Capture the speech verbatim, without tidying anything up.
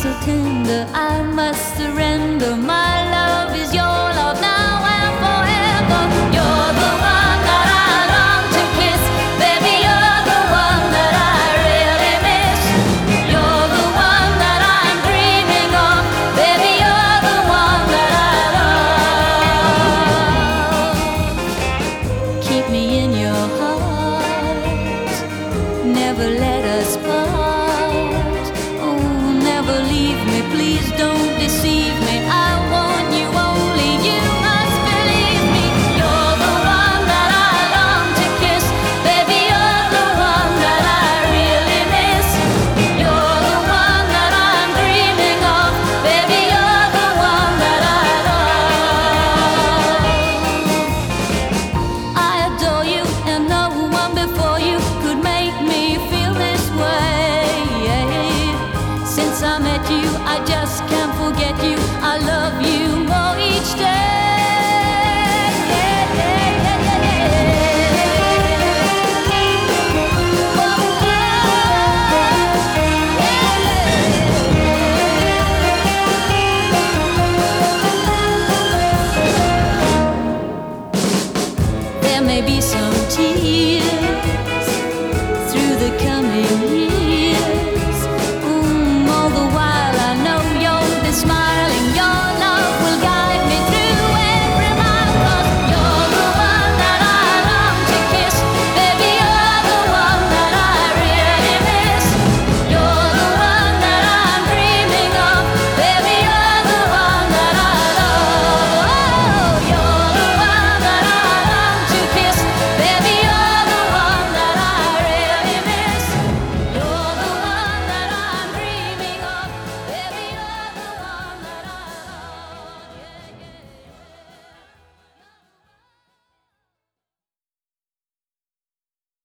so tender, I must surrender. My love is your love now and forever. You're the one that I long to kiss. Baby, you're the one that I really miss. You're the one that I'm dreaming of. Baby, you're the one that I love. Keep me in your heart, never let us part. Oh, never leave me, please don't deceive me. I want you, only you must believe me. You're the one that I long to kiss. Baby, you're the one that I really miss. You're the one that I'm dreaming of. Baby, you're the one that I love. I adore you, and no one before you could make me feel this way. Since I met you, I just can't forget you. I love you more each day.